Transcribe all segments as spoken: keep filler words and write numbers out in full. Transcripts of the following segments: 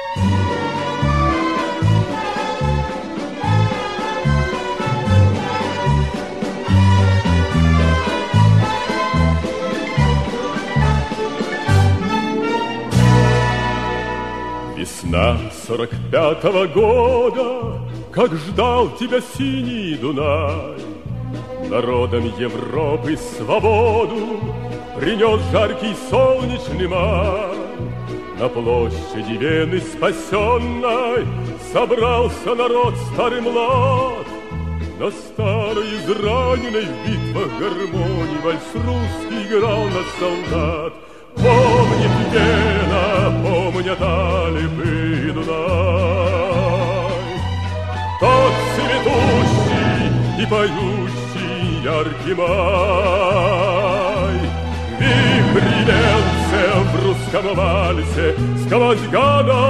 Весна сорок пятого года, как ждал тебя синий Дунай, народам Европы свободу принес жаркий солнечный май. На площади Вены спасенной собрался народ старый млад. На старой израненной в битвах гармонии вальс русский играл на солдат. Помнит Вена, помнят Алепы и Дунай, тот цветущий и поющий яркий май. Вихрь венце в русском вальсе сквозь года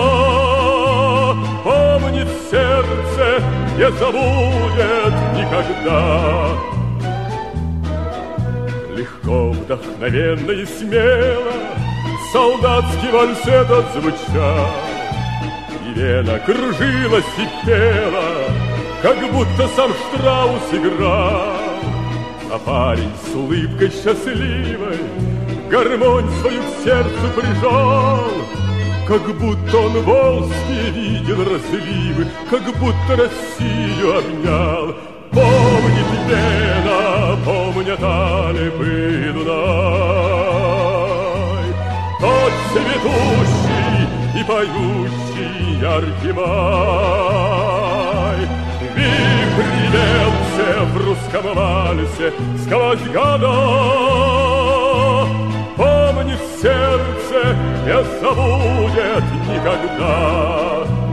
помнит сердце, не забудет никогда. Легко, вдохновенно и смело солдатский вальс этот звучал, и Вена кружилась и пела, как будто сам Штраус играл. А парень с улыбкой счастливой гармонь свою к сердцу прижал, как будто он волжские видел разливы, как будто Россию обнял. Помнит Вена, помнят Алепы и Дунай, тот цветущий и поющий яркий май. Вихрь венце в русском вальсе сквозь года помнит сердце, не забудет никогда.